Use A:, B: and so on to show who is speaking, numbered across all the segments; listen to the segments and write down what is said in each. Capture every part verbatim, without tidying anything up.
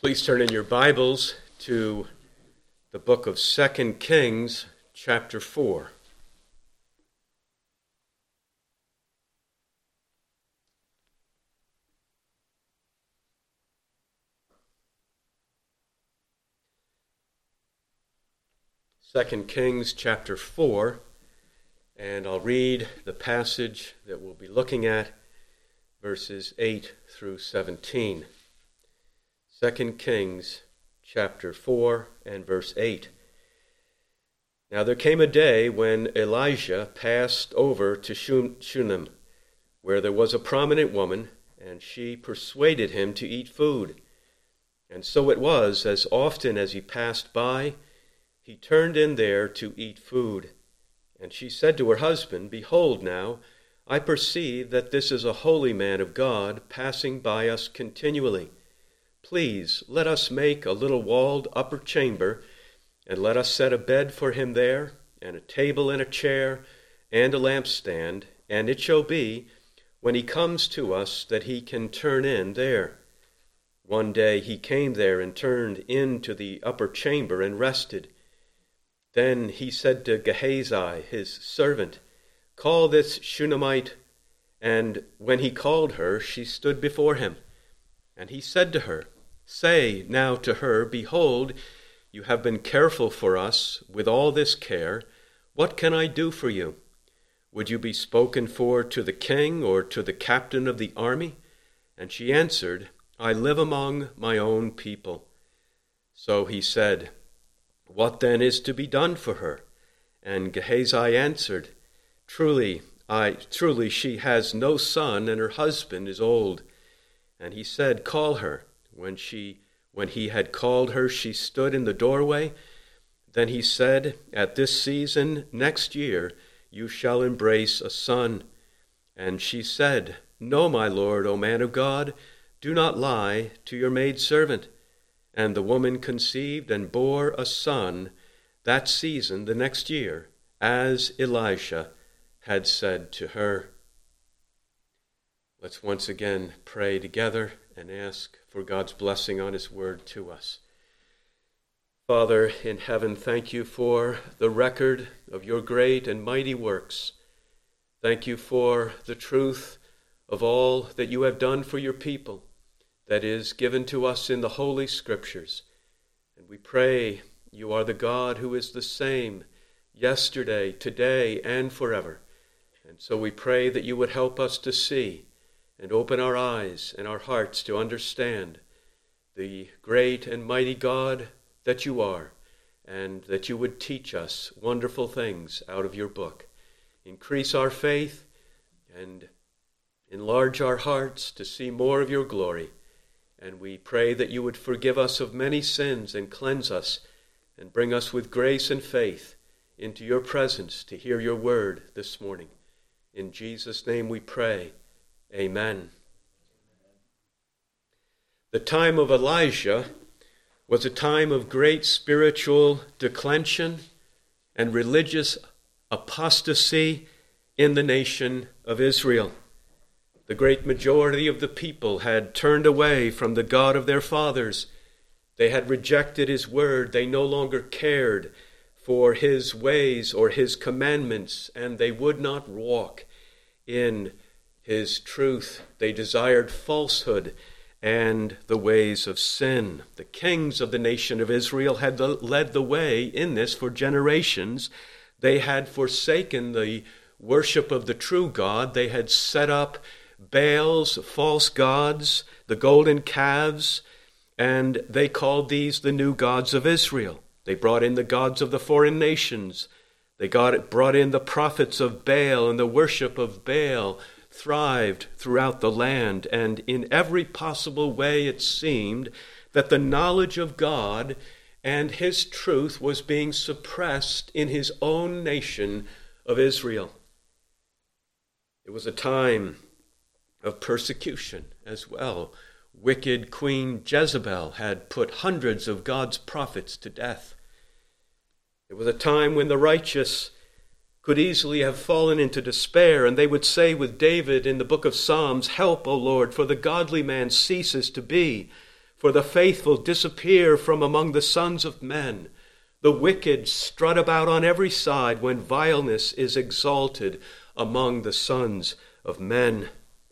A: Please turn in your Bibles to the book of Second Kings, chapter four. Second Kings, chapter four, and I'll read the passage that we'll be looking at, verses eight through seventeen. Second Kings chapter four and verse eight. Now there came a day when Elijah passed over to Shunem, where there was a prominent woman, and she persuaded him to eat food. And so it was, as often as he passed by, he turned in there to eat food. And she said to her husband, Behold now, I perceive that this is a holy man of God, passing by us continually. Please, let us make a little walled upper chamber, and let us set a bed for him there, and a table and a chair, and a lampstand, and it shall be, when he comes to us, that he can turn in there. One day he came there and turned into the upper chamber and rested. Then he said to Gehazi, his servant, Call this Shunammite. And when he called her, she stood before him. And he said to her, Say now to her, Behold, you have been careful for us with all this care. What can I do for you? Would you be spoken for to the king or to the captain of the army? And she answered, I live among my own people. So he said, What then is to be done for her? And Gehazi answered, Truly, I truly she has no son, and her husband is old. And he said, Call her. When she, when he had called her, she stood in the doorway. Then he said, At this season next year you shall embrace a son. And she said, No, my lord, O man of God, do not lie to your maidservant. And the woman conceived and bore a son that season the next year, as Elisha had said to her. Let's once again pray together and ask for God's blessing on his word to us. Father in heaven, thank you for the record of your great and mighty works. Thank you for the truth of all that you have done for your people that is given to us in the Holy Scriptures. And we pray you are the God who is the same yesterday, today, and forever. And so we pray that you would help us to see and open our eyes and our hearts to understand the great and mighty God that you are, and that you would teach us wonderful things out of your book. Increase our faith and enlarge our hearts to see more of your glory. And we pray that you would forgive us of many sins and cleanse us and bring us with grace and faith into your presence to hear your word this morning. In Jesus' name we pray. Amen. The time of Elijah was a time of great spiritual declension and religious apostasy in the nation of Israel. The great majority of the people had turned away from the God of their fathers. They had rejected his word. They no longer cared for his ways or his commandments, and they would not walk in his truth. They desired falsehood and the ways of sin. The kings of the nation of Israel had led the way in this for generations. They had forsaken the worship of the true God. They had set up Baals, false gods, the golden calves, and they called these the new gods of Israel. They brought in the gods of the foreign nations. They got, brought in the prophets of Baal, and the worship of Baal thrived throughout the land. And in every possible way it seemed that the knowledge of God and his truth was being suppressed in his own nation of Israel. It was a time of persecution as well. Wicked Queen Jezebel had put hundreds of God's prophets to death. It was a time when the righteous could easily have fallen into despair, and they would say with David in the book of Psalms, Help, O Lord, for the godly man ceases to be. for the faithful disappear from among the sons of men. The wicked strut about on every side when vileness is exalted among the sons of men.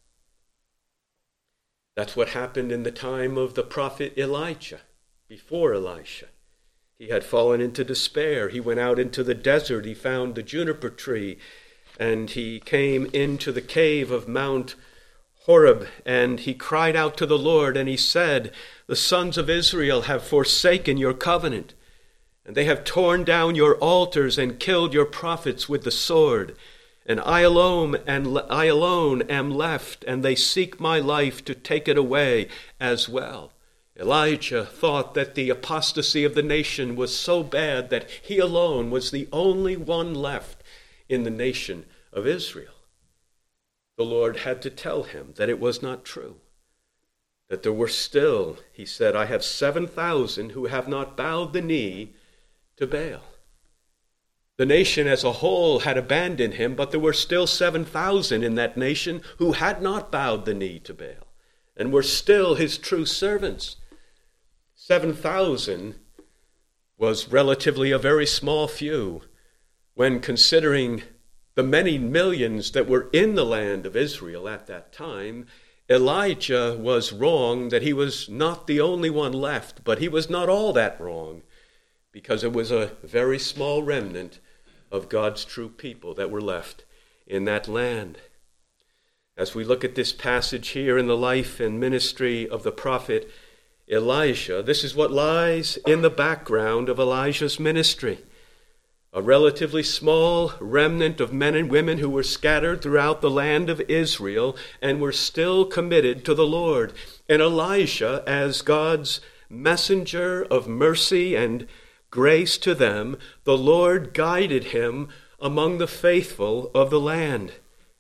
A: That's what happened in the time of the prophet Elijah, before Elisha. He had fallen into despair. He went out into the desert. He found the juniper tree, and he came into the cave of Mount Horeb, and he cried out to the Lord, and he said, "The sons of Israel have forsaken your covenant, and they have torn down your altars and killed your prophets with the sword. And I alone, and I alone am left, and they seek my life to take it away as well." Elijah thought that the apostasy of the nation was so bad that he alone was the only one left in the nation of Israel. The Lord had to tell him that it was not true, that there were still, he said, "I have seven thousand who have not bowed the knee to Baal." The nation as a whole had abandoned him, but there were still seven thousand in that nation who had not bowed the knee to Baal and were still his true servants. seven thousand was relatively a very small few when considering the many millions that were in the land of Israel at that time. Elijah was wrong that he was not the only one left, but he was not all that wrong, because it was a very small remnant of God's true people that were left in that land. As we look at this passage here in the life and ministry of the prophet Elisha, this is what lies in the background of Elijah's ministry. A relatively small remnant of men and women who were scattered throughout the land of Israel and were still committed to the Lord. And Elisha, as God's messenger of mercy and grace to them, the Lord guided him among the faithful of the land.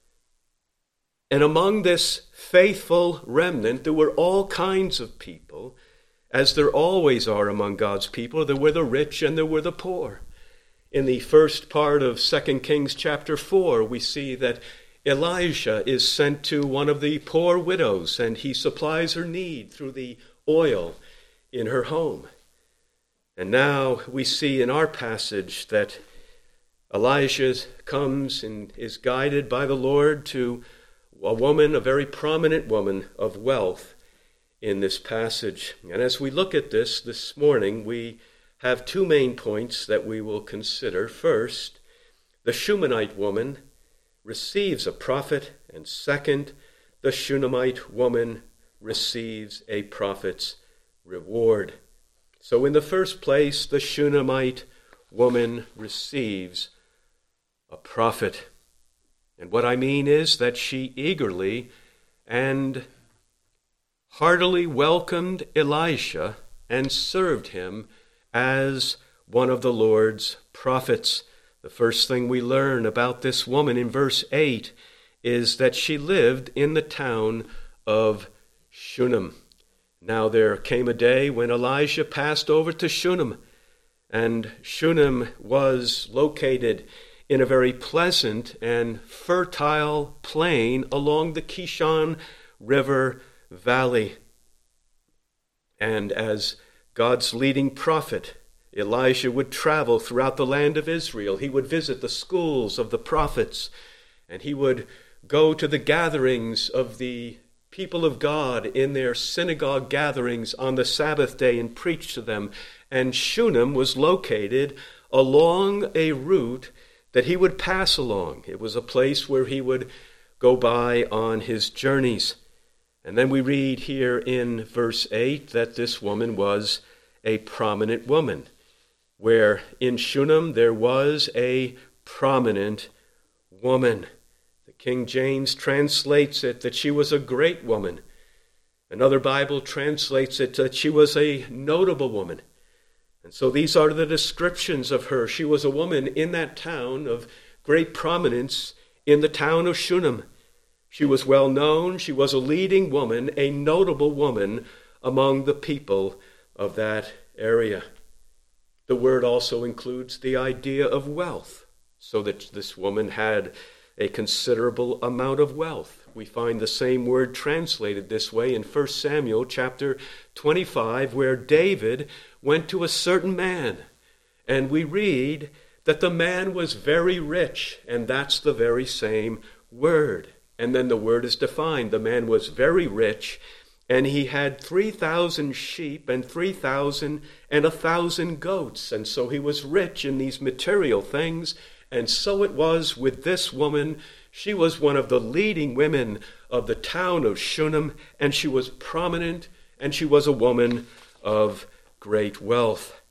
A: And among this faithful remnant, there were all kinds of people, as there always are among God's people. There were the rich and there were the poor. In the first part of Second Kings chapter four, we see that Elijah is sent to one of the poor widows, and he supplies her need through the oil in her home. And now we see in our passage that Elijah comes and is guided by the Lord to a woman, a very prominent woman of wealth in this passage. And as we look at this this morning, we have two main points that we will consider. First, the Shunammite woman receives a prophet, and second, the Shunammite woman receives a prophet's reward. So in the first place, the Shunammite woman receives a prophet. And what I mean is that she eagerly and heartily welcomed Elisha and served him as one of the Lord's prophets. The first thing we learn about this woman in verse eight is that she lived in the town of Shunem. Now there came a day when Elijah passed over to Shunem, and Shunem was located in a very pleasant and fertile plain along the Kishon River Valley. And as God's leading prophet, Elijah would travel throughout the land of Israel. He would visit the schools of the prophets, and he would go to the gatherings of the people of God in their synagogue gatherings on the Sabbath day and preach to them. And Shunem was located along a route that he would pass along. It was a place where he would go by on his journeys. And then we read here in verse eight that this woman was a prominent woman, where in Shunem there was a prominent woman. The King James translates it that she was a great woman. Another Bible translates it that she was a notable woman. And so these are the descriptions of her. She was a woman in that town of great prominence in the town of Shunem. She was well known. She was a leading woman, a notable woman among the people of that area. The word also includes the idea of wealth, so that this woman had a considerable amount of wealth. we find the same word translated this way in First Samuel chapter twenty-five, where David went to a certain man, and we read that the man was very rich, and that's the very same word. And then the word is defined. The man was very rich, and he had three thousand sheep and three thousand and a thousand goats. And so he was rich in these material things. And so it was with this woman. She was one of the leading women of the town of Shunem, and she was prominent, and she was a woman of great wealth.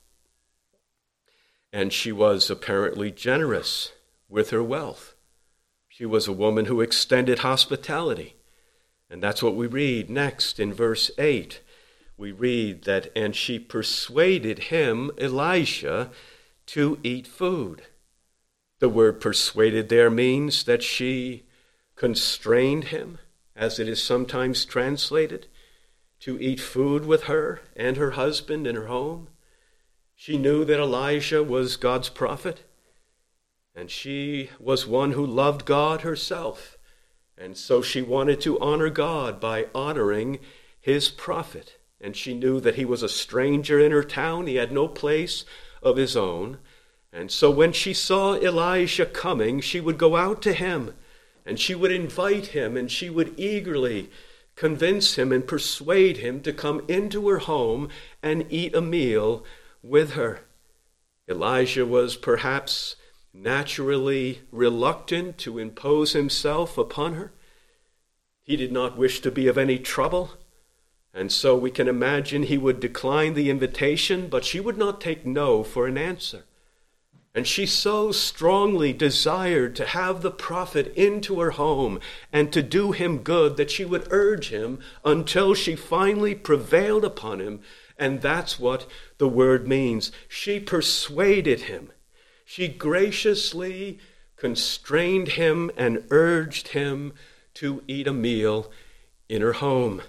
A: And she was apparently generous with her wealth. She was a woman who extended hospitality. And that's what we read next in verse eight. We read that, and she persuaded him, Elisha, to eat food. The word persuaded there means that she constrained him, as it is sometimes translated, to eat food with her and her husband in her home. She knew that Elijah was God's prophet, and she was one who loved God herself. And so she wanted to honor God by honoring his prophet. And she knew that he was a stranger in her town. He had no place of his own. And so when she saw Elijah coming, she would go out to him, and she would invite him, and she would eagerly convince him and persuade him to come into her home and eat a meal with her. Elijah was perhaps naturally reluctant to impose himself upon her. He did not wish to be of any trouble, and so we can imagine he would decline the invitation, but she would not take no for an answer. And she so strongly desired to have the prophet into her home and to do him good that she would urge him until she finally prevailed upon him. And that's what the word means. She persuaded him. She graciously constrained him and urged him to eat a meal in her home.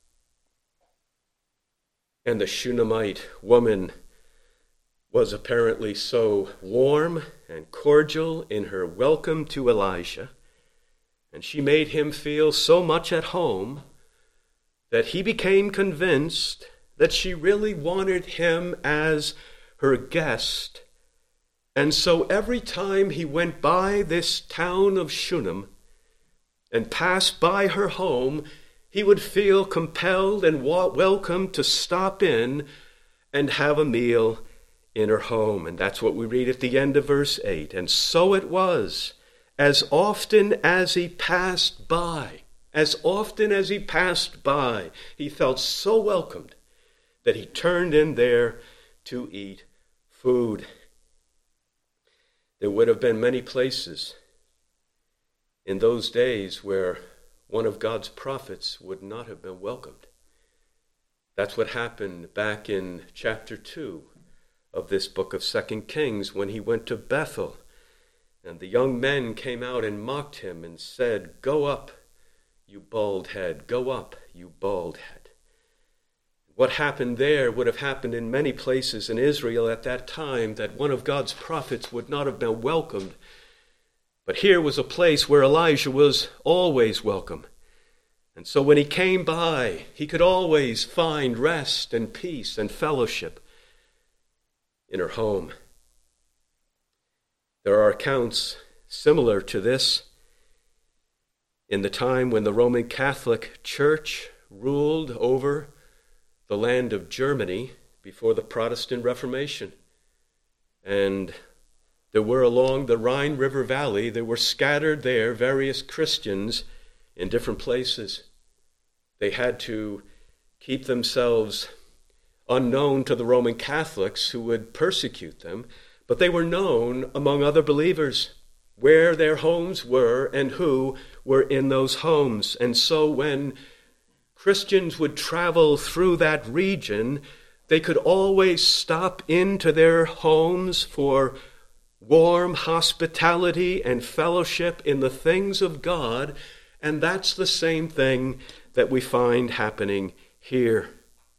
A: And the Shunammite woman was apparently so warm and cordial in her welcome to Elijah, and she made him feel so much at home that he became convinced that she really wanted him as her guest. And so every time he went by this town of Shunem and passed by her home, he would feel compelled and welcome to stop in and have a meal in her home. And that's what we read at the end of verse eight. And so it was, as often as he passed by, as often as he passed by, he felt so welcomed that he turned in there to eat food. There would have been many places in those days where one of God's prophets would not have been welcomed. That's what happened back in chapter two of this book of Second Kings, when he went to Bethel, and the young men came out and mocked him and said, "Go up, you bald head, go up, you bald head." What happened there would have happened in many places in Israel at that time, that one of God's prophets would not have been welcomed. But here was a place where Elijah was always welcome. And so when he came by, he could always find rest and peace and fellowship in her home. There are accounts similar to this in the time when the Roman Catholic Church ruled over the land of Germany before the Protestant Reformation. And there were along the Rhine River Valley, there were scattered there various Christians in different places. They had to keep themselves unknown to the Roman Catholics who would persecute them, but they were known among other believers where their homes were and who were in those homes. And so when Christians would travel through that region, they could always stop into their homes for warm hospitality and fellowship in the things of God. And that's the same thing that we find happening here.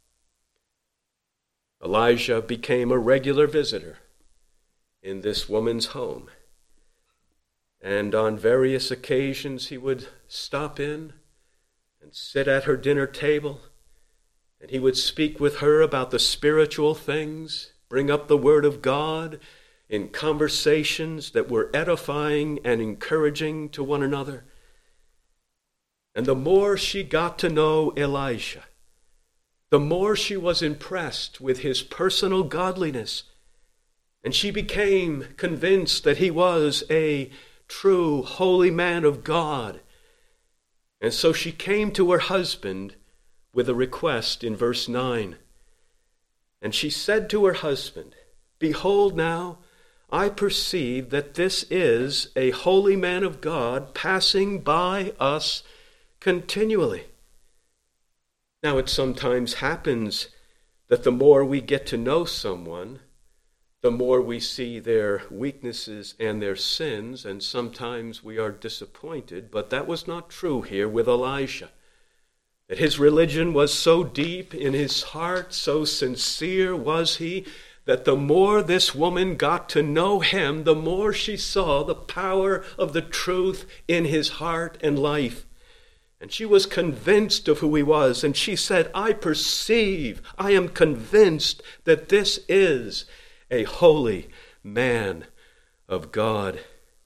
A: Elijah became a regular visitor in this woman's home. And on various occasions he would stop in and sit at her dinner table, and he would speak with her about the spiritual things, bring up the Word of God in conversations that were edifying and encouraging to one another. And the more she got to know Elisha, the more she was impressed with his personal godliness, and she became convinced that he was a true, holy man of God. And so she came to her husband with a request in verse nine. And she said to her husband, "Behold now, I perceive that this is a holy man of God passing by us continually." Now it sometimes happens that the more we get to know someone, the more we see their weaknesses and their sins, and sometimes we are disappointed. But that was not true here with Elisha. That his religion was so deep in his heart, so sincere was he, that the more this woman got to know him, the more she saw the power of the truth in his heart and life. And she was convinced of who he was, and she said, "I perceive, I am convinced that this is a holy man of God."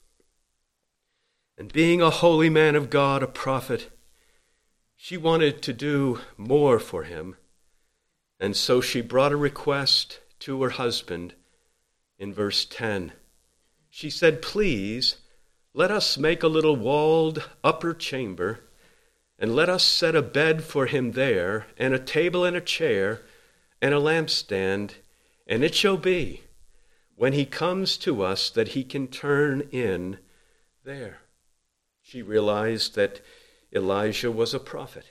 A: And being a holy man of God, a prophet, she wanted to do more for him. And so she brought a request to her husband in verse ten. She said, "Please, let us make a little walled upper chamber, and let us set a bed for him there, and a table and a chair, and a lampstand, and it shall be, when he comes to us, that he can turn in there." She realized that Elijah was a prophet.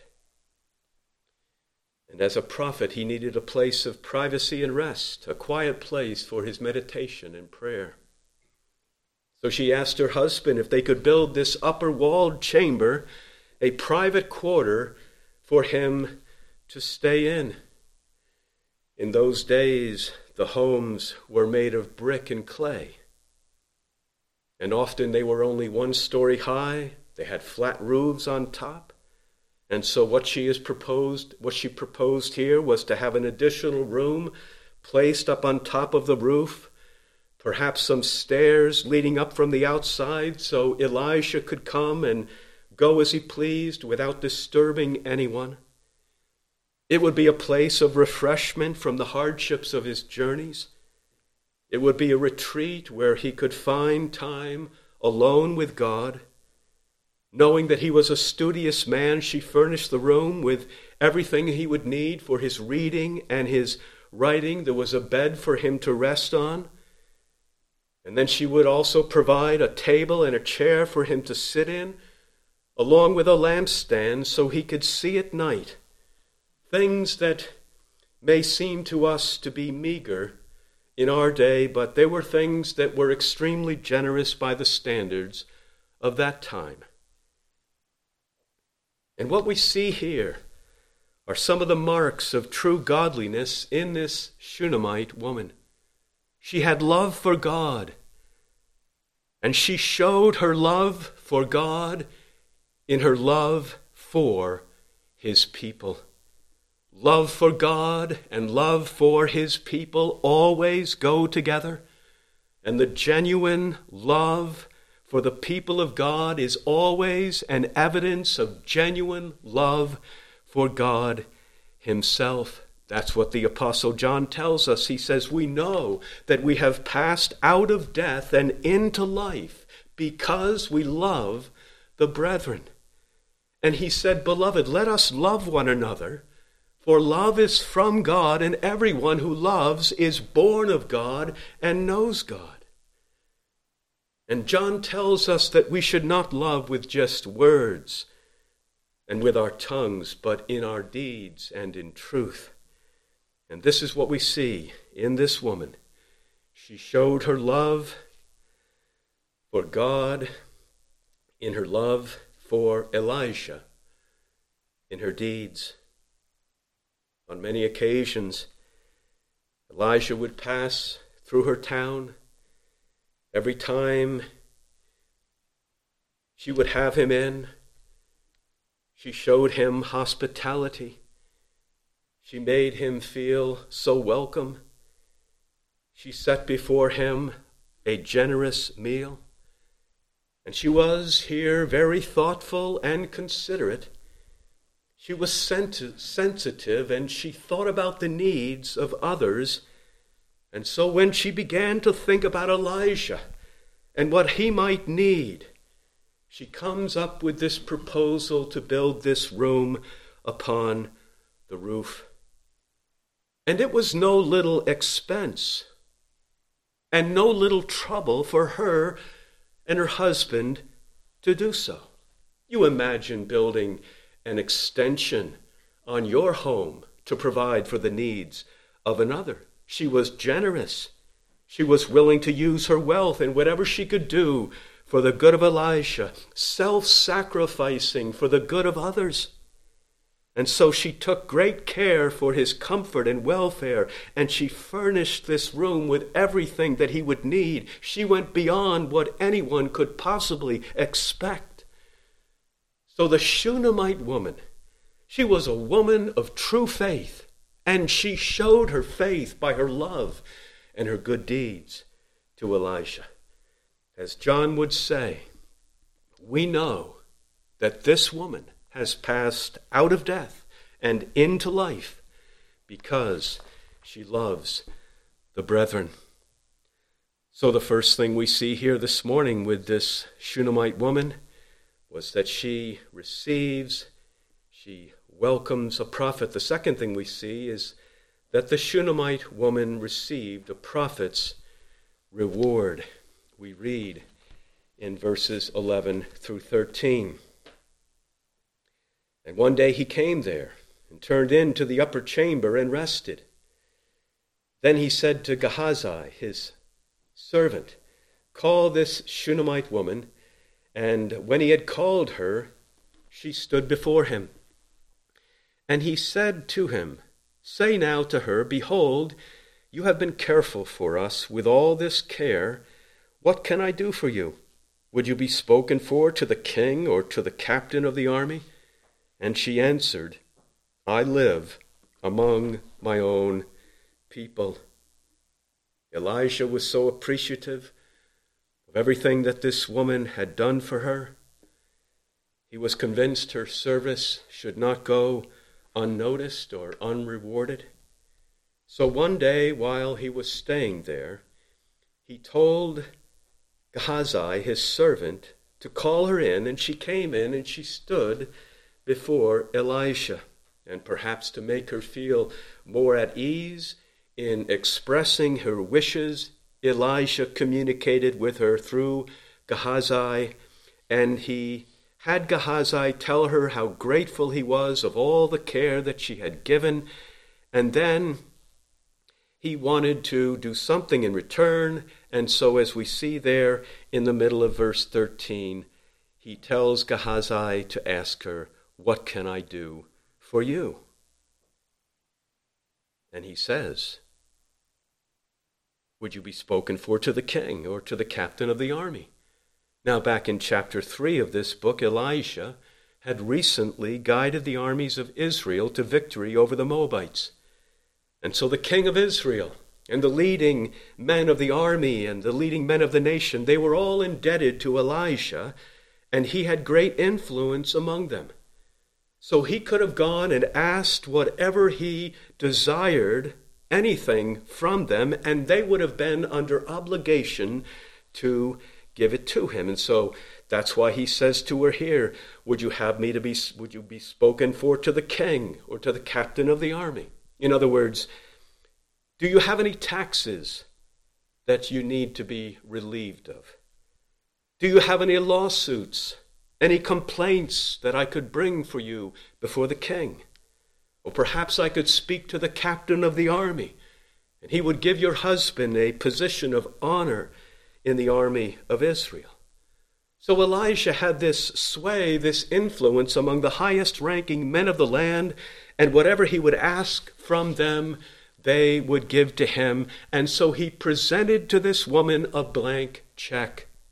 A: And as a prophet, he needed a place of privacy and rest, a quiet place for his meditation and prayer. So she asked her husband if they could build this upper walled chamber, a private quarter for him to stay in. In those days, the homes were made of brick and clay. And often they were only one story high. They had flat roofs on top. And so what she has proposed, what she proposed here was to have an additional room placed up on top of the roof, perhaps some stairs leading up from the outside so Elisha could come and go as he pleased without disturbing anyone. It would be a place of refreshment from the hardships of his journeys. It would be a retreat where he could find time alone with God. Knowing that he was a studious man, she furnished the room with everything he would need for his reading and his writing. There was a bed for him to rest on. And then she would also provide a table and a chair for him to sit in, along with a lampstand so he could see at night. Things that may seem to us to be meager in our day, but they were things that were extremely generous by the standards of that time. And what we see here are some of the marks of true godliness in this Shunammite woman. She had love for God, and she showed her love for God in her love for his people. Love for God and love for his people always go together, and the genuine love for the people of God is always an evidence of genuine love for God himself. That's what the Apostle John tells us. He says, "We know that we have passed out of death and into life because we love the brethren." And he said, "Beloved, let us love one another, for love is from God, and everyone who loves is born of God and knows God." And John tells us that we should not love with just words and with our tongues, but in our deeds and in truth. And this is what we see in this woman. She showed her love for God in her love for Elisha, in her deeds. On many occasions, Elijah would pass through her town. Every time She would have him in. She showed him hospitality. She made him feel so welcome. She set before him a generous meal. And she was here very thoughtful and considerate. She was sens- sensitive, and she thought about the needs of others. And so when she began to think about Elijah and what he might need, she comes up with this proposal to build this room upon the roof. And it was no little expense and no little trouble for her and her husband to do so. You imagine building an extension on your home to provide for the needs of another. She was generous. She was willing to use her wealth and whatever she could do for the good of Elisha, self-sacrificing for the good of others. And so she took great care for his comfort and welfare, and she furnished this room with everything that he would need. She went beyond what anyone could possibly expect. So the Shunammite woman, she was a woman of true faith, and she showed her faith by her love and her good deeds to Elisha. As John would say, we know that this woman has passed out of death and into life because she loves the brethren. So the first thing we see here this morning with this Shunammite woman was that she receives, she welcomes a prophet. The second thing we see is that the Shunammite woman received a prophet's reward. We read in verses eleven through thirteen. And one day he came there and turned into the upper chamber and rested. Then he said to Gehazi, his servant, call this Shunammite woman. And when he had called her, she stood before him. And he said to him, say now to her, behold, you have been careful for us with all this care. What can I do for you? Would you be spoken for to the king or to the captain of the army? And she answered, I live among my own people. Elisha was so appreciative of everything that this woman had done for her. He was convinced her service should not go unnoticed or unrewarded. So one day while he was staying there, he told Gehazi, his servant, to call her in, and she came in and she stood before Elisha. And perhaps to make her feel more at ease in expressing her wishes, Elisha communicated with her through Gehazi, and he had Gehazi tell her how grateful he was of all the care that she had given, and then he wanted to do something in return, and so as we see there in the middle of verse thirteen, he tells Gehazi to ask her, what can I do for you? And he says, would you be spoken for to the king or to the captain of the army? Now, back in chapter three of this book, Elisha had recently guided the armies of Israel to victory over the Moabites. And so the king of Israel and the leading men of the army and the leading men of the nation, they were all indebted to Elisha, and he had great influence among them. So he could have gone and asked whatever he desired, anything from them, and they would have been under obligation to give it to him. And so that's why he says to her here, would you have me to be, would you be spoken for to the king or to the captain of the army? In other words, do you have any taxes that you need to be relieved of? Do you have any lawsuits, any complaints that I could bring for you before the king? Or perhaps I could speak to the captain of the army, and he would give your husband a position of honor in the army of Israel. So Elisha had this sway, this influence among the highest ranking men of the land, and whatever he would ask from them, they would give to him. And so he presented to this woman a blank check.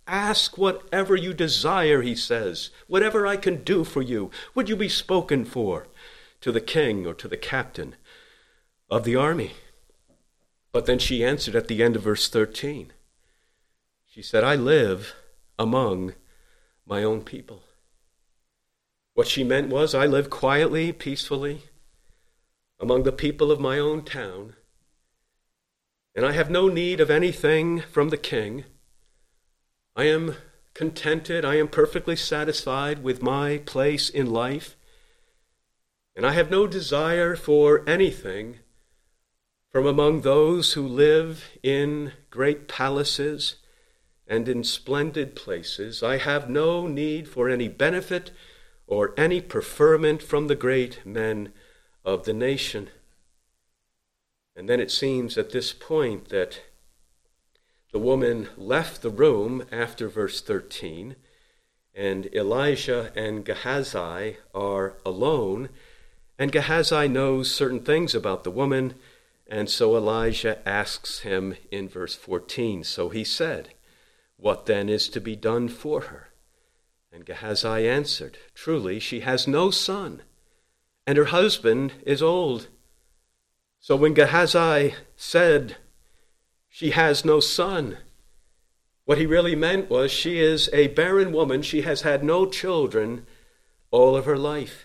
A: Ask whatever you desire, he says. Whatever I can do for you, would you be spoken for to the king or to the captain of the army? But then she answered at the end of verse thirteen. She said, I live among my own people. What she meant was, I live quietly, peacefully, among the people of my own town, and I have no need of anything from the king. I am contented, I am perfectly satisfied with my place in life, and I have no desire for anything from among those who live in great palaces and in splendid places. I have no need for any benefit or any preferment from the great men of the nation. And then it seems at this point that the woman left the room after verse thirteen, and Elijah and Gehazi are alone, and Gehazi knows certain things about the woman, and so Elijah asks him in verse fourteen. So he said, what then is to be done for her? And Gehazi answered, truly, she has no son, and her husband is old. So when Gehazi said, she has no son, what he really meant was she is a barren woman. She has had no children all of her life.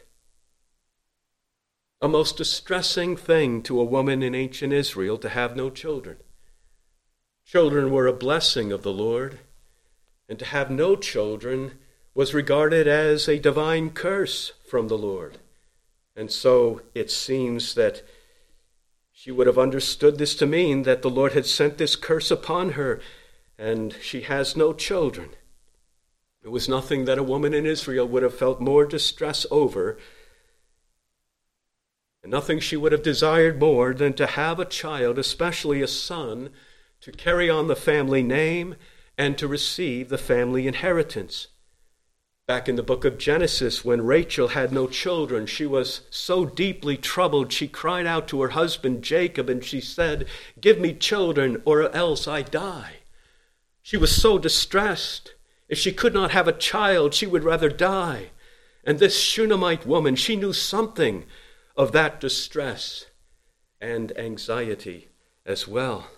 A: A most distressing thing to a woman in ancient Israel to have no children. Children were a blessing of the Lord, and to have no children was regarded as a divine curse from the Lord. And so it seems that she would have understood this to mean that the Lord had sent this curse upon her, and she has no children. It was nothing that a woman in Israel would have felt more distress over, and nothing she would have desired more than to have a child, especially a son, to carry on the family name and to receive the family inheritance. Back in the book of Genesis, when Rachel had no children, she was so deeply troubled, she cried out to her husband Jacob, and she said, give me children, or else I die. She was so distressed. If she could not have a child, she would rather die. And this Shunammite woman, she knew something of that distress and anxiety as well.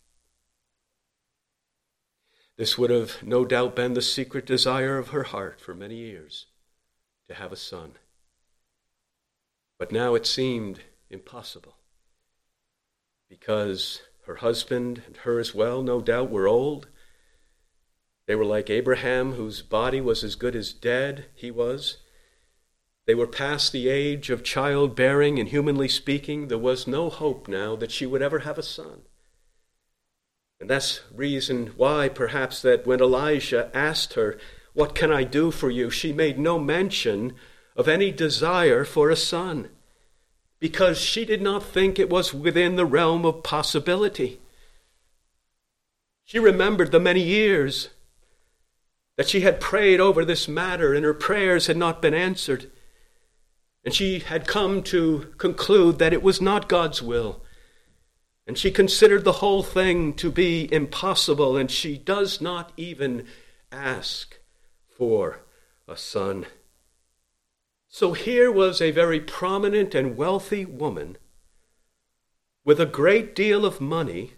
A: This would have no doubt been the secret desire of her heart for many years, to have a son. But now it seemed impossible, because her husband and her as well, no doubt, were old. They were like Abraham, whose body was as good as dead, he was. They were past the age of childbearing, and humanly speaking, there was no hope now that she would ever have a son. And that's reason why, perhaps, that when Elijah asked her, what can I do for you? She made no mention of any desire for a son, because she did not think it was within the realm of possibility. She remembered the many years that she had prayed over this matter, and her prayers had not been answered. And she had come to conclude that it was not God's will. And she considered the whole thing to be impossible, and she does not even ask for a son. So here was a very prominent and wealthy woman with a great deal of money,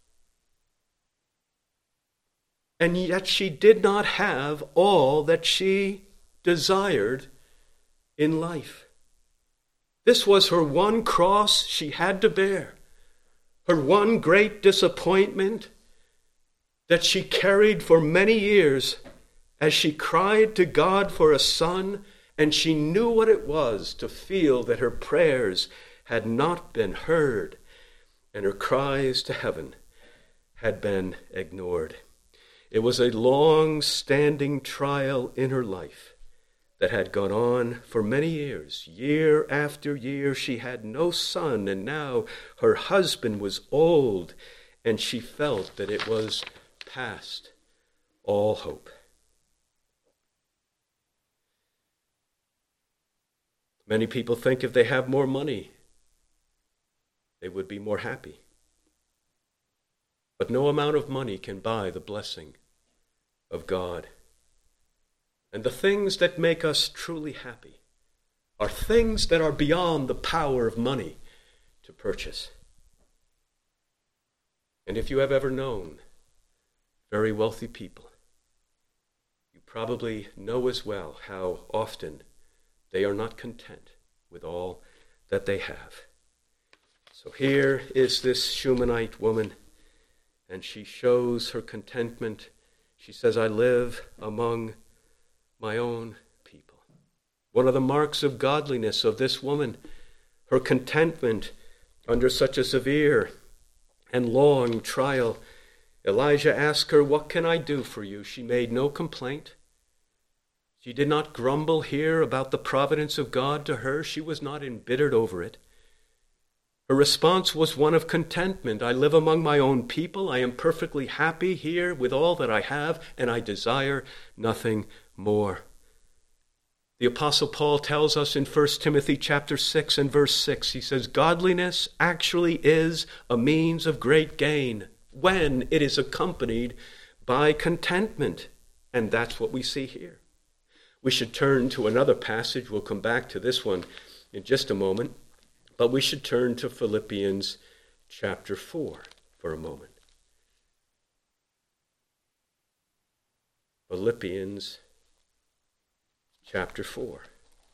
A: and yet she did not have all that she desired in life. This was her one cross she had to bear. Her one great disappointment that she carried for many years as she cried to God for a son, and she knew what it was to feel that her prayers had not been heard and her cries to heaven had been ignored. It was a long-standing trial in her life that had gone on for many years. Year after year, she had no son, and now her husband was old, and she felt that it was past all hope. Many people think if they have more money, they would be more happy. But no amount of money can buy the blessing of God. And the things that make us truly happy are things that are beyond the power of money to purchase. And if you have ever known very wealthy people, you probably know as well how often they are not content with all that they have. So here is this Shunammite woman, and she shows her contentment. She says, I live among my own people. One of the marks of godliness of this woman, her contentment under such a severe and long trial. Elijah asked her, what can I do for you? She made no complaint. She did not grumble here about the providence of God to her. She was not embittered over it. Her response was one of contentment. I live among my own people. I am perfectly happy here with all that I have, and I desire nothing more. The Apostle Paul tells us in First Timothy chapter six and verse six, he says, godliness actually is a means of great gain when it is accompanied by contentment. And that's what we see here. We should turn to another passage. We'll come back to this one in just a moment. But we should turn to Philippians chapter four for a moment. Philippians chapter four.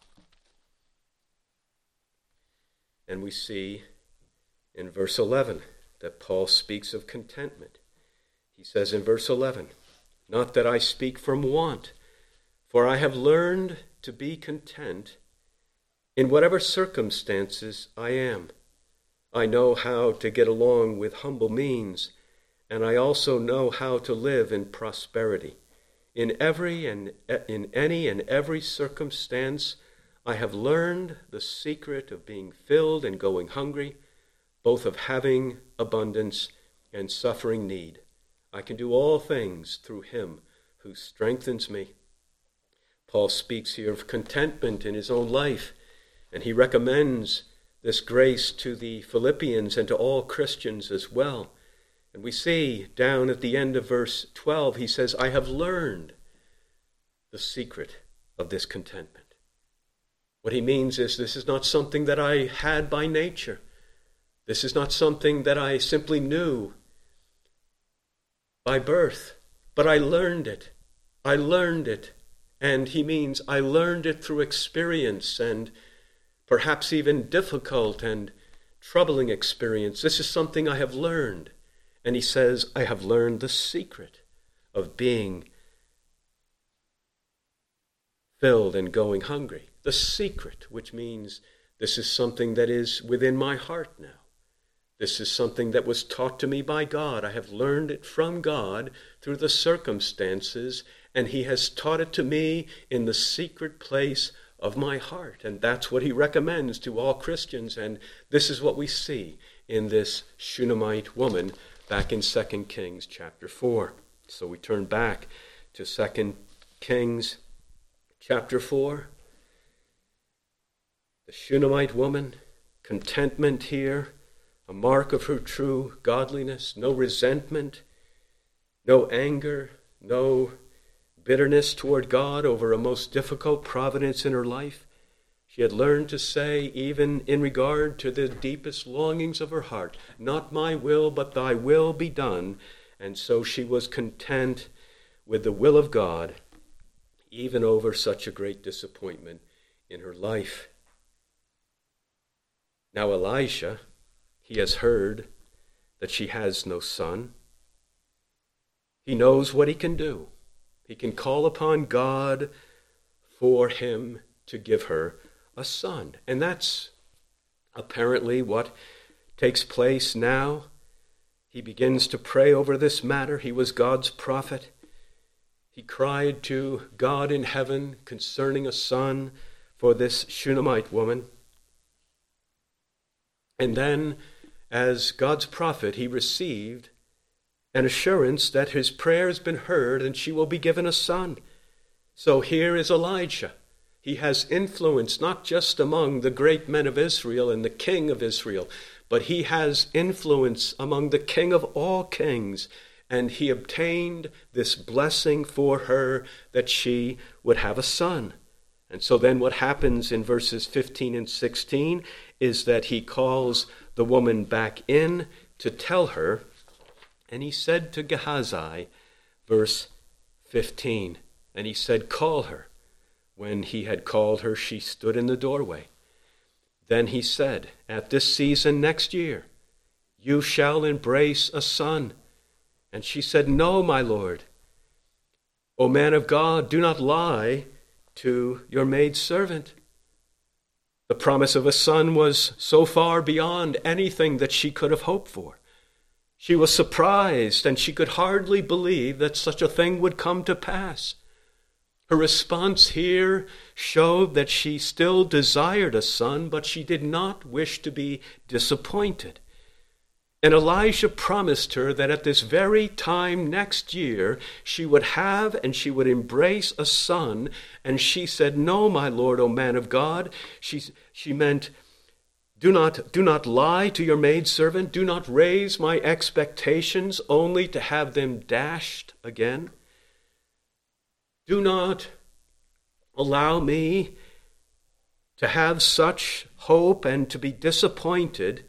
A: And we see in verse eleven that Paul speaks of contentment. He says in verse eleven, not that I speak from want, for I have learned to be content in whatever circumstances I am. I know how to get along with humble means, and I also know how to live in prosperity. In every and in any and every circumstance, I have learned the secret of being filled and going hungry, both of having abundance and suffering need. I can do all things through him who strengthens me. Paul speaks here of contentment in his own life, and he recommends this grace to the Philippians and to all Christians as well. And we see down at the end of verse twelve, he says, I have learned the secret of this contentment. What he means is this is not something that I had by nature. This is not something that I simply knew by birth, but I learned it. I learned it. And he means I learned it through experience, and perhaps even difficult and troubling experience. This is something I have learned. And he says, I have learned the secret of being filled and going hungry. The secret, which means this is something that is within my heart now. This is something that was taught to me by God. I have learned it from God through the circumstances, and he has taught it to me in the secret place of my heart. And that's what he recommends to all Christians. And this is what we see in this Shunammite woman back in Second Kings chapter four. So we turn back to Second Kings chapter four. The Shunammite woman, contentment here, a mark of her true godliness, no resentment, no anger, no bitterness toward God over a most difficult providence in her life. She had learned to say, even in regard to the deepest longings of her heart, not my will, but thy will be done. And so she was content with the will of God, even over such a great disappointment in her life. Now Elisha, he has heard that she has no son. He knows what he can do. He can call upon God for him to give her a son. And that's apparently what takes place now. He begins to pray over this matter. He was God's prophet. He cried to God in heaven concerning a son for this Shunammite woman. And then, as God's prophet, he received an assurance that his prayer has been heard and she will be given a son. So here is Elijah. He has influence not just among the great men of Israel and the king of Israel, but he has influence among the king of all kings and he obtained this blessing for her that she would have a son. And so then what happens in verses fifteen and sixteen is that he calls the woman back in to tell her, and he said to Gehazi, verse fifteen, and he said, call her. When he had called her, she stood in the doorway. Then he said, at this season next year, you shall embrace a son. And she said, no, my lord. O man of God, do not lie to your maidservant. The promise of a son was so far beyond anything that she could have hoped for. She was surprised, and she could hardly believe that such a thing would come to pass. Her response here showed that she still desired a son, but she did not wish to be disappointed. And Elijah promised her that at this very time next year she would have and she would embrace a son. And she said, no, my lord, O man of God. She, she meant, do not, do not lie to your maidservant. Do not raise my expectations only to have them dashed again. Do not allow me to have such hope and to be disappointed.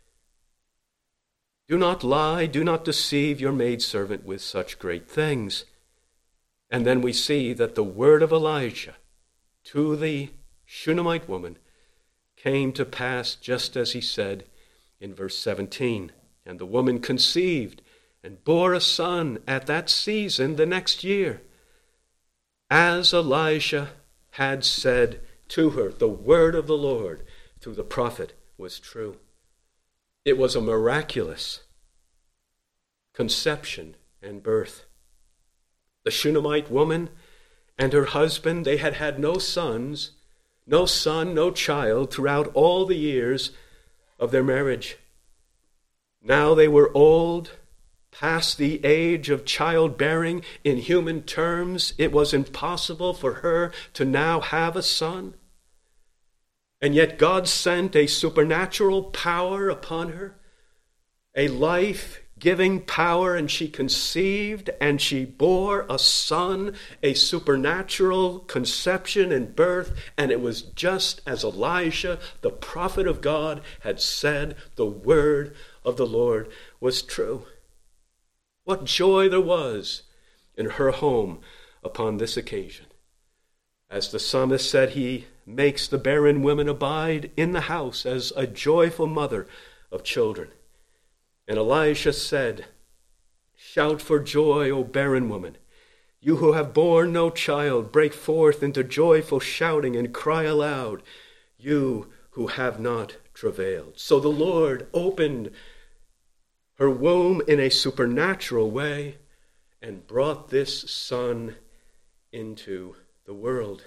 A: Do not lie, do not deceive your maidservant with such great things. And then we see that the word of Elijah to the Shunammite woman came to pass just as he said in verse seventeen. And the woman conceived and bore a son at that season the next year, as Elijah had said to her. The word of the Lord through the prophet was true. It was a miraculous conception and birth. The Shunammite woman and her husband, they had had no sons, no son, no child throughout all the years of their marriage. Now they were old, past the age of childbearing. In human terms, it was impossible for her to now have a son. And yet God sent a supernatural power upon her, a life-giving power, and she conceived and she bore a son, a supernatural conception and birth, and it was just as Elijah, the prophet of God, had said. The word of the Lord was true. What joy there was in her home upon this occasion. As the psalmist said, he makes the barren women abide in the house as a joyful mother of children. And Elisha said, shout for joy, O barren woman. You who have borne no child, break forth into joyful shouting and cry aloud, you who have not travailed. So the Lord opened her womb in a supernatural way and brought this son into the world.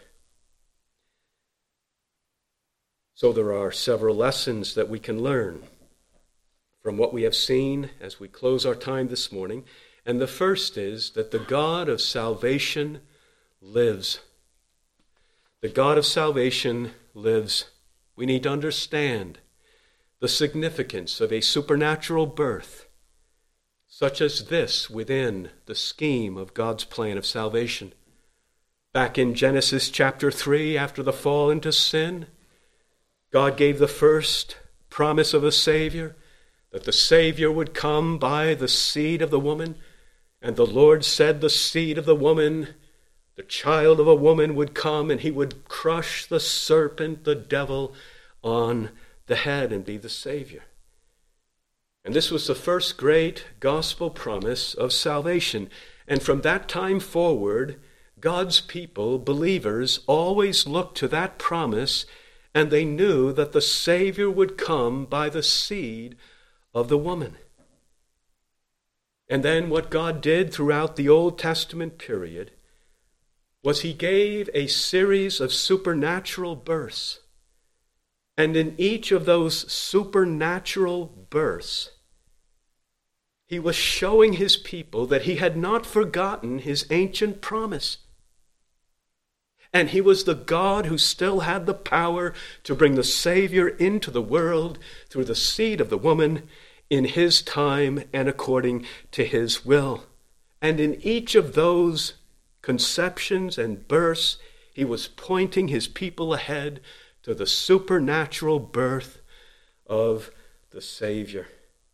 A: So there are several lessons that we can learn from what we have seen as we close our time this morning. And the first is that the God of salvation lives. The God of salvation lives. We need to understand the significance of a supernatural birth, such as this within the scheme of God's plan of salvation. Back in Genesis chapter three, after the fall into sin, God gave the first promise of a Savior, that the Savior would come by the seed of the woman. And the Lord said the seed of the woman, the child of a woman, would come and he would crush the serpent, the devil, on the head and be the Savior. And this was the first great gospel promise of salvation. And from that time forward, God's people, believers, always looked to that promise, and they knew that the Savior would come by the seed of the woman. And then what God did throughout the Old Testament period was he gave a series of supernatural births. And in each of those supernatural births, he was showing his people that he had not forgotten his ancient promise. And he was the God who still had the power to bring the Savior into the world through the seed of the woman in his time and according to his will. And in each of those conceptions and births, he was pointing his people ahead to the supernatural birth of the Savior.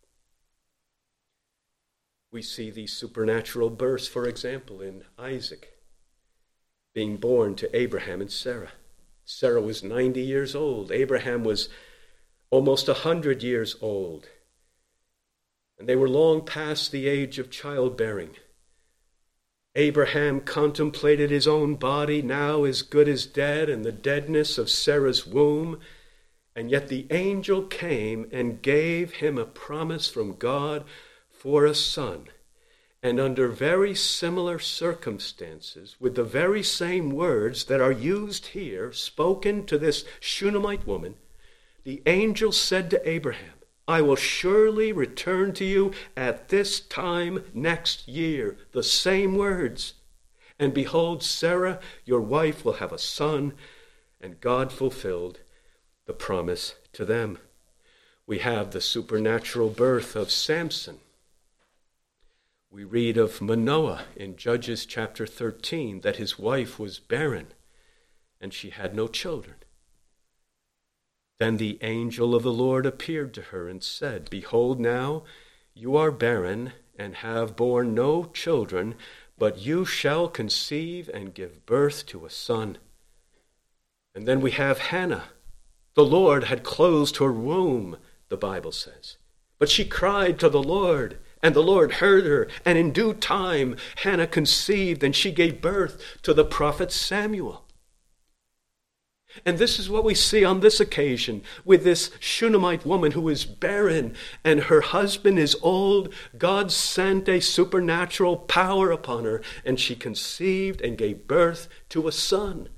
A: We see these supernatural births, for example, in Isaac being born to Abraham and Sarah. Sarah was ninety years old. Abraham was almost one hundred years old. And they were long past the age of childbearing. Abraham contemplated his own body, now as good as dead, and the deadness of Sarah's womb. And yet the angel came and gave him a promise from God for a son. And under very similar circumstances, with the very same words that are used here, spoken to this Shunammite woman, the angel said to Abraham, I will surely return to you at this time next year. The same words. And behold, Sarah, your wife, will have a son. And God fulfilled the promise to them. We have the supernatural birth of Samson. We read of Manoah in Judges chapter thirteen, that his wife was barren and she had no children. Then the angel of the Lord appeared to her and said, Behold, now you are barren and have borne no children, but you shall conceive and give birth to a son. And then we have Hannah. The Lord had closed her womb, the Bible says. But she cried to the Lord, and the Lord heard her. And in due time, Hannah conceived, and she gave birth to the prophet Samuel. And this is what we see on this occasion with this Shunammite woman who is barren and her husband is old. God sent a supernatural power upon her, and she conceived and gave birth to a son.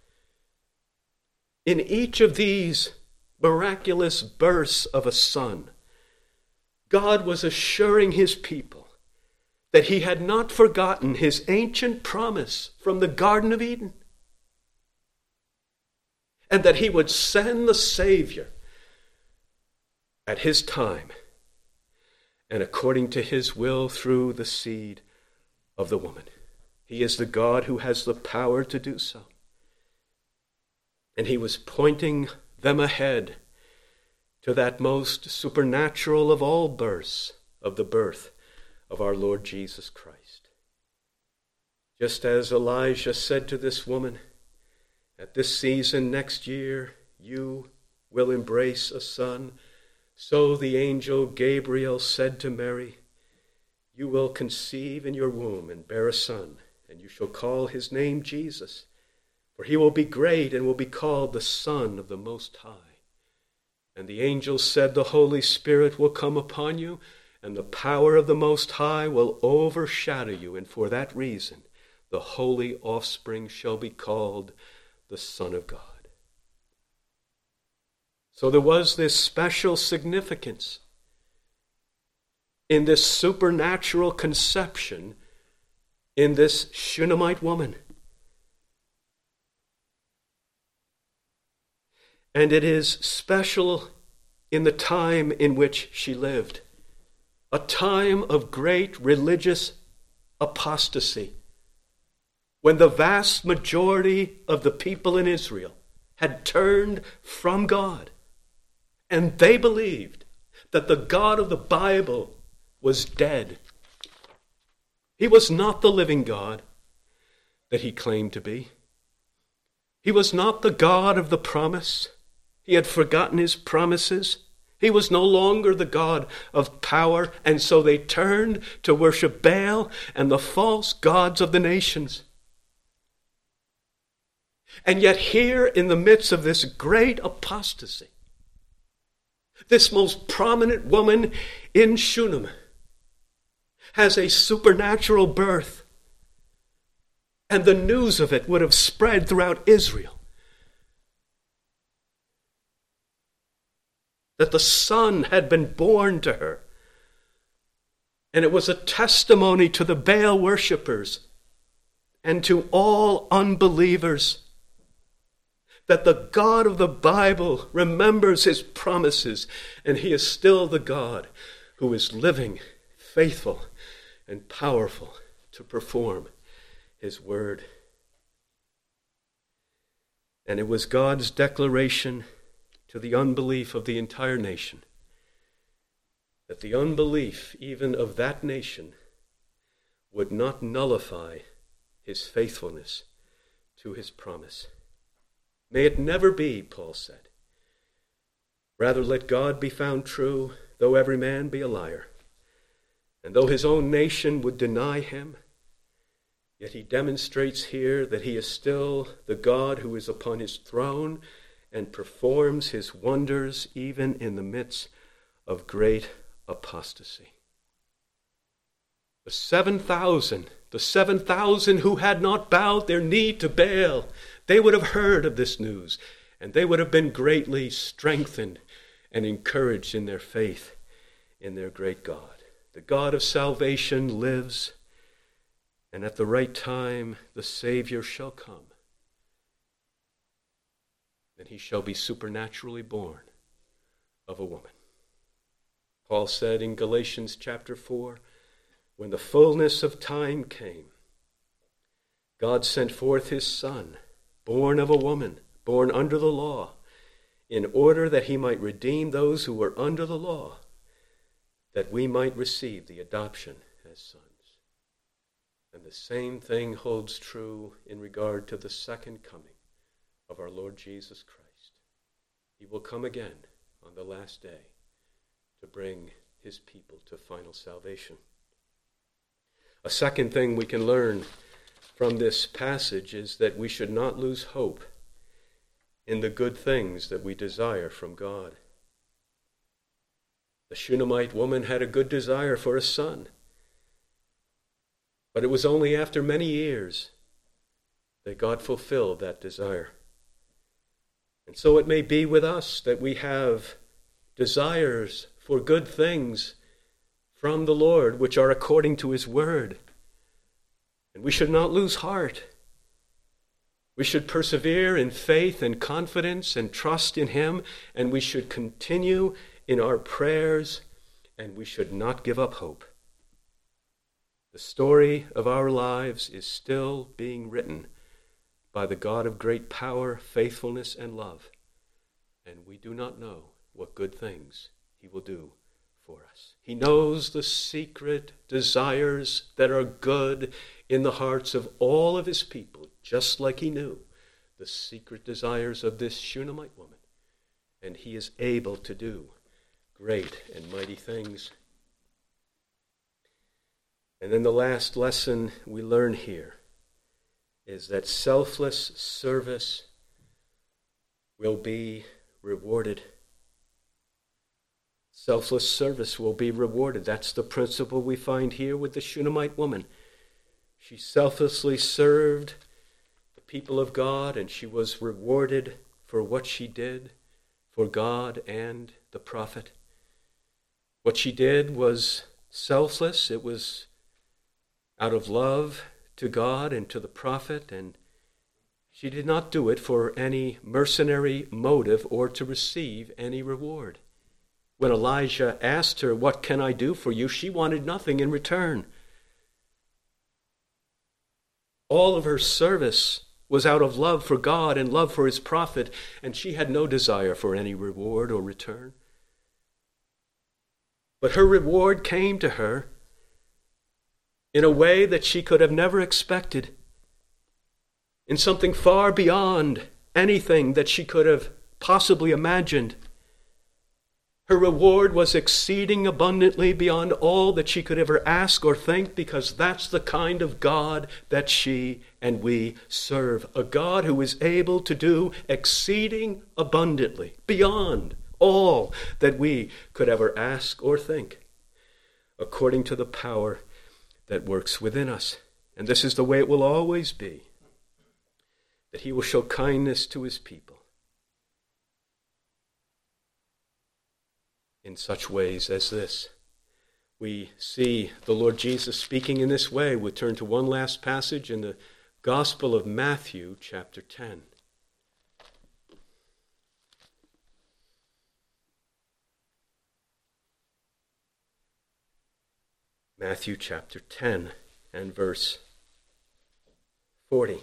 A: In each of these miraculous births of a son, God was assuring his people that he had not forgotten his ancient promise from the Garden of Eden, and that he would send the Savior at his time and according to his will through the seed of the woman. He is the God who has the power to do so. And he was pointing them ahead to that most supernatural of all births, of the birth of our Lord Jesus Christ. Just as Elijah said to this woman, at this season next year, you will embrace a son. So the angel Gabriel said to Mary, you will conceive in your womb and bear a son, and you shall call his name Jesus, for he will be great and will be called the Son of the Most High. And the angel said, the Holy Spirit will come upon you, and the power of the Most High will overshadow you, and for that reason the holy offspring shall be called the Son of God. So there was this special significance in this supernatural conception in this Shunammite woman. And it is special in the time in which she lived, a time of great religious apostasy, when the vast majority of the people in Israel had turned from God, and they believed that the God of the Bible was dead. He was not the living God that he claimed to be. He was not the God of the promise. He had forgotten his promises. He was no longer the God of power, and so they turned to worship Baal and the false gods of the nations. And yet here in the midst of this great apostasy, this most prominent woman in Shunem has a supernatural birth. And the news of it would have spread throughout Israel. That the son had been born to her. And it was a testimony to the Baal worshippers and to all unbelievers that the God of the Bible remembers his promises, and he is still the God who is living, faithful, and powerful to perform his word. And it was God's declaration to the unbelief of the entire nation that the unbelief even of that nation would not nullify his faithfulness to his promise. May it never be, Paul said. Rather let God be found true, though every man be a liar. And though his own nation would deny him, yet he demonstrates here that he is still the God who is upon his throne and performs his wonders even in the midst of great apostasy. The seven thousand, the seven thousand who had not bowed their knee to Baal, they would have heard of this news, and they would have been greatly strengthened and encouraged in their faith in their great God. The God of salvation lives, and at the right time the Savior shall come, and he shall be supernaturally born of a woman. Paul said in Galatians chapter four, when the fullness of time came, God sent forth his Son, born of a woman, born under the law, in order that he might redeem those who were under the law, that we might receive the adoption as sons. And the same thing holds true in regard to the second coming of our Lord Jesus Christ. He will come again on the last day to bring his people to final salvation. A second thing we can learn from this passage is that we should not lose hope in the good things that we desire from God. The Shunammite woman had a good desire for a son, but it was only after many years that God fulfilled that desire. And so it may be with us that we have desires for good things from the Lord, which are according to his word. And we should not lose heart. We should persevere in faith and confidence and trust in him, and we should continue in our prayers, and we should not give up hope. The story of our lives is still being written by the God of great power, faithfulness, and love, and we do not know what good things he will do for us. He knows the secret desires that are good in the hearts of all of his people, just like he knew the secret desires of this Shunammite woman. And he is able to do great and mighty things. And then the last lesson we learn here is that selfless service will be rewarded. Selfless service will be rewarded. That's the principle we find here with the Shunammite woman. She selflessly served the people of God, and she was rewarded for what she did for God and the prophet. What she did was selfless. It was out of love to God and to the prophet, and she did not do it for any mercenary motive or to receive any reward. When Elijah asked her, "What can I do for you?" she wanted nothing in return. All of her service was out of love for God and love for his prophet, and she had no desire for any reward or return. But her reward came to her in a way that she could have never expected, in something far beyond anything that she could have possibly imagined. Her reward was exceeding abundantly beyond all that she could ever ask or think, because that's the kind of God that she and we serve. A God who is able to do exceeding abundantly, beyond all that we could ever ask or think, according to the power that works within us. And this is the way it will always be, that he will show kindness to his people in such ways as this. We see the Lord Jesus speaking in this way. We'll turn to one last passage in the Gospel of Matthew, chapter ten. Matthew chapter ten and verse forty.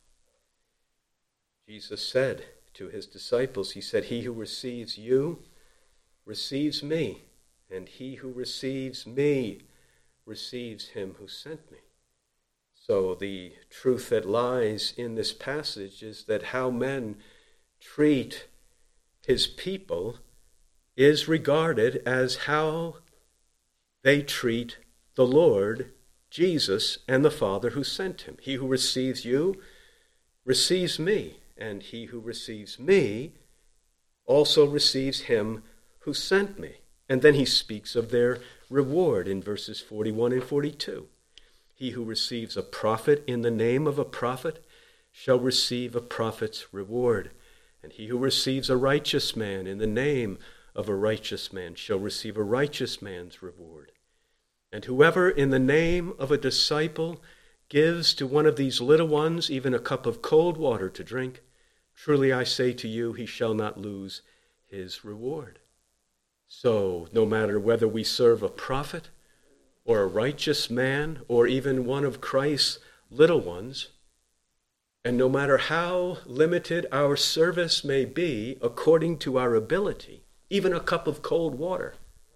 A: Jesus said to his disciples, he said, "He who receives you receives me, and he who receives me receives him who sent me." So the truth that lies in this passage is that how men treat his people is regarded as how they treat the Lord Jesus and the Father who sent him. He who receives you receives me, and he who receives me also receives him who sent me. And then he speaks of their reward in verses forty-one and forty-two. He who receives a prophet in the name of a prophet shall receive a prophet's reward. And he who receives a righteous man in the name of a righteous man shall receive a righteous man's reward. And whoever in the name of a disciple gives to one of these little ones even a cup of cold water to drink, truly I say to you, he shall not lose his reward. So no matter whether we serve a prophet or a righteous man or even one of Christ's little ones, and no matter how limited our service may be according to our ability, even a cup of cold water,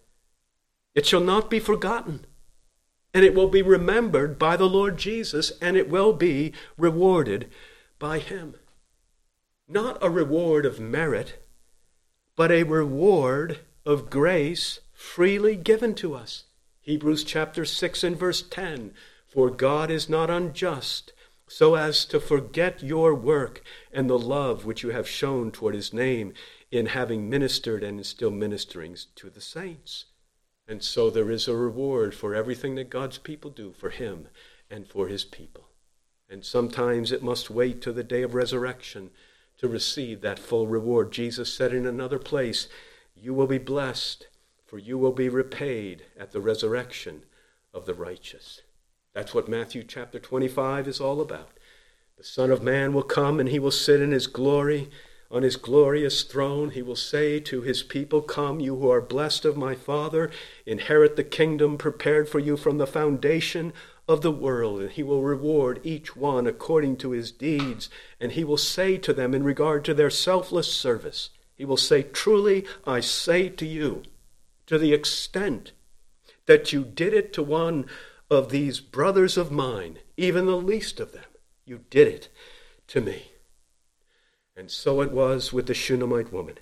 A: it shall not be forgotten, and it will be remembered by the Lord Jesus, and it will be rewarded by him. Not a reward of merit, but a reward of grace freely given to us. Hebrews chapter six and verse ten, "For God is not unjust, so as to forget your work and the love which you have shown toward his name in having ministered and in still ministering to the saints." And so there is a reward for everything that God's people do for him and for his people. And sometimes it must wait to the day of resurrection to receive that full reward. Jesus said in another place, "You will be blessed, for you will be repaid at the resurrection of the righteous." That's what Matthew chapter twenty-five is all about. The Son of Man will come and he will sit in his glory, on his glorious throne. He will say to his people, "Come, you who are blessed of my Father, inherit the kingdom prepared for you from the foundation of the world." And he will reward each one according to his deeds. And he will say to them in regard to their selfless service, he will say, "Truly I say to you, to the extent that you did it to one of these brothers of mine, even the least of them, you did it to me." And so it was with the Shunammite woman.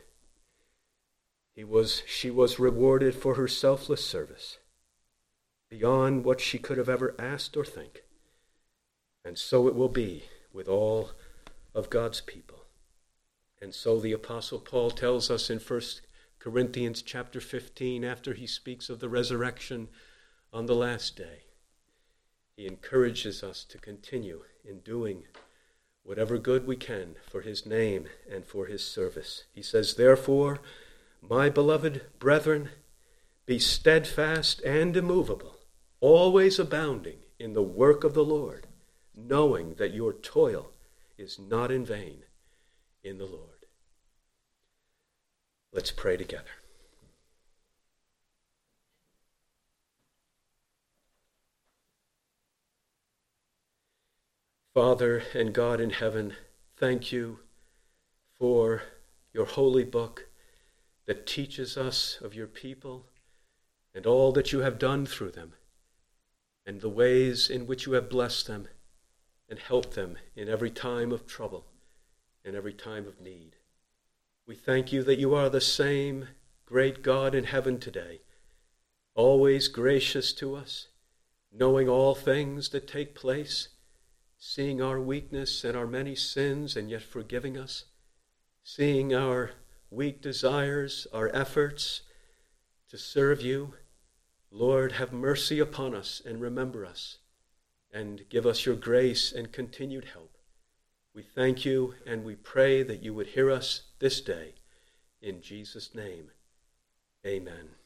A: He was, she was rewarded for her selfless service beyond what she could have ever asked or think. And so it will be with all of God's people. And so the Apostle Paul tells us in First Corinthians chapter fifteen, after he speaks of the resurrection on the last day, he encourages us to continue in doing whatever good we can for his name and for his service. He says, "Therefore, my beloved brethren, be steadfast and immovable, always abounding in the work of the Lord, knowing that your toil is not in vain in the Lord." Let's pray together. Father and God in heaven, thank you for your holy book that teaches us of your people and all that you have done through them and the ways in which you have blessed them and helped them in every time of trouble and every time of need. We thank you that you are the same great God in heaven today, always gracious to us, knowing all things that take place, seeing our weakness and our many sins and yet forgiving us, seeing our weak desires, our efforts to serve you. Lord, have mercy upon us and remember us and give us your grace and continued help. We thank you and we pray that you would hear us this day. In Jesus' name, amen.